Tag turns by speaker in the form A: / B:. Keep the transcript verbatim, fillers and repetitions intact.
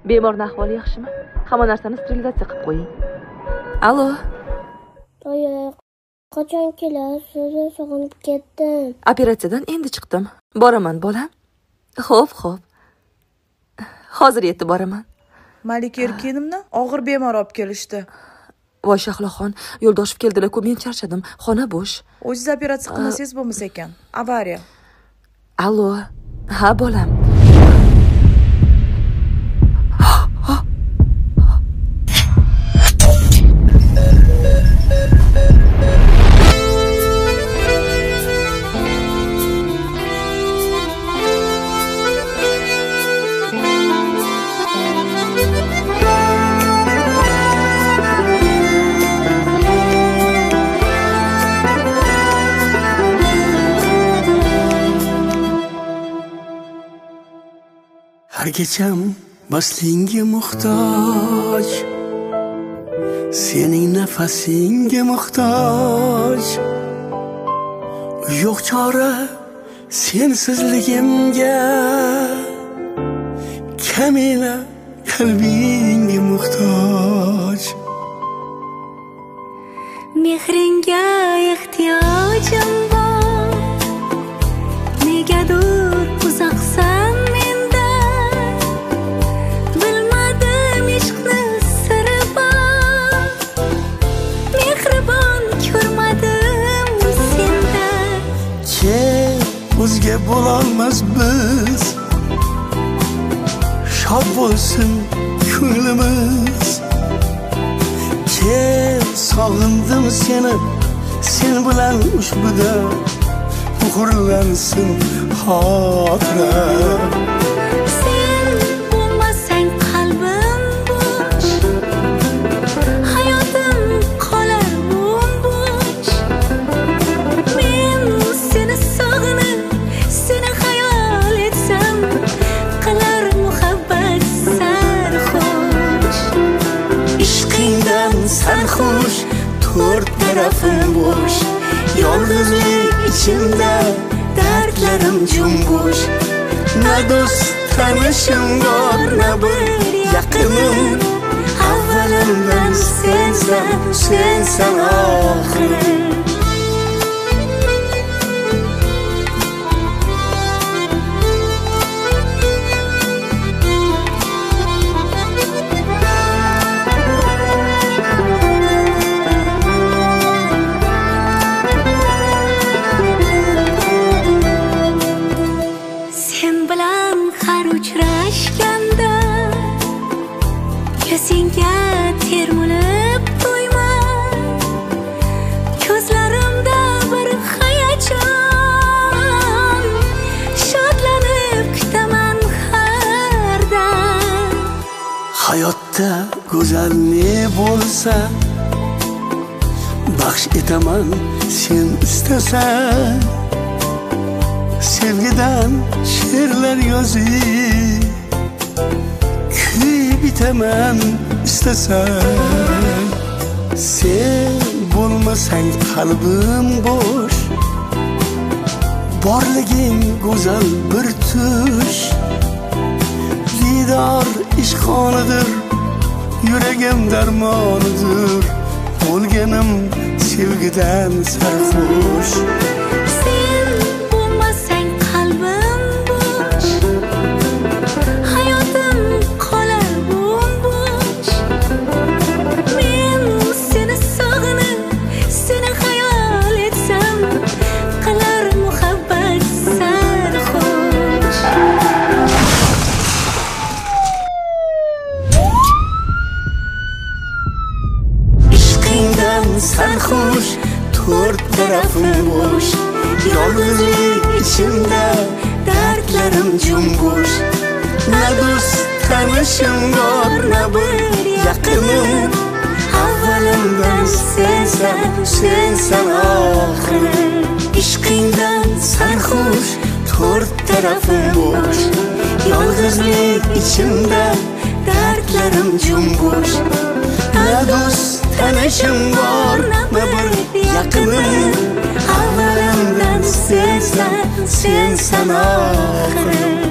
A: Bemorning ahvoli yaxshimi? Hamma narsani sterilizatsiya qilib qo'ying. Allo.
B: Oyi, qachon kelasiz? Sog'inib ketdim.
A: Operatsiyadan endi chiqdim. Boraman, bolam. Xo'p, xo'p. Hozir yetib boraman.
C: Malika Erkinimni og'ir bemor olib kelishdi.
A: Voy Shahloxon, Yo'ldoshev keldilar-ku, men charchadim. Xona bo'sh.
C: O'zingiz operatsiya qilmasangiz bo'lmas ekan. Avariya.
A: Allo. Ha, bolam.
D: Har kecham baslingga muhtoj, sening nafasingga muhtoj. Yo'q chora sensizligimga, kamina qalbingga muhtoj.
E: Mehringga ehtiyojim bor, negadur uzoqsan mendan. Bilmadim ishqni siri bor, mehribon ko'rmadim sendan.
D: Kel, o'zga bo'lolmas biz, shod bo'lsin ko'nglimiz. Kel, sog'indim seni, sen bilan ushbuda muhrlansin xotiram.
E: Sen bo'lmasang qalbim bo'sh, hayotim qolar bo'sh. Men seni sog'inib, seni xayol etsam, qilar muhabbat sarxush.
D: Ishqingdan sarxush, to'rt tarafim bo'sh. Yolg'izlik ichimda, dardlarim jumbush. Na do'st tanishim bor, na bir yaqinim. Avvalimdan sensan, sensan oxirim.
E: Senga termulib to'yman, ko'zlarimda bir hayajon, shodlanib kutaman har dam.
D: Hayotda go'zal ne bo'lsa, baxsh etaman sen istasan. Sevgidan she'rlar yozib, bitaman istasan. Sen bo'lmasang qalbim bo'sh, borliging go'zal bir tush. Didor ishqonidir, yuragim darmonidir. Bo'lganim sevgidan sarxush.
E: Sen bo'lmasang qalbim bo'sh, hayotim qolar bo'sh. Men seni sog'inib, seni xayol etsam, qilar muhabbat sarxush.
D: Ishqingdan sarxush, to'rt tarafim bo'sh. Yolg'izlik ichimda, dardlarim jumbush. Na do'st tanishim bor, na bir yaqinim. Avvalimdan sensan, sensan oxirim. Ishqingdan sarxush, to'rt tarafim bo'sh. Yolg'izlik ichimda, dardlarim jumbush. Na do'st tanishim bor, na bir yaqinim. Avvalimdan sensan, sensan oxirim.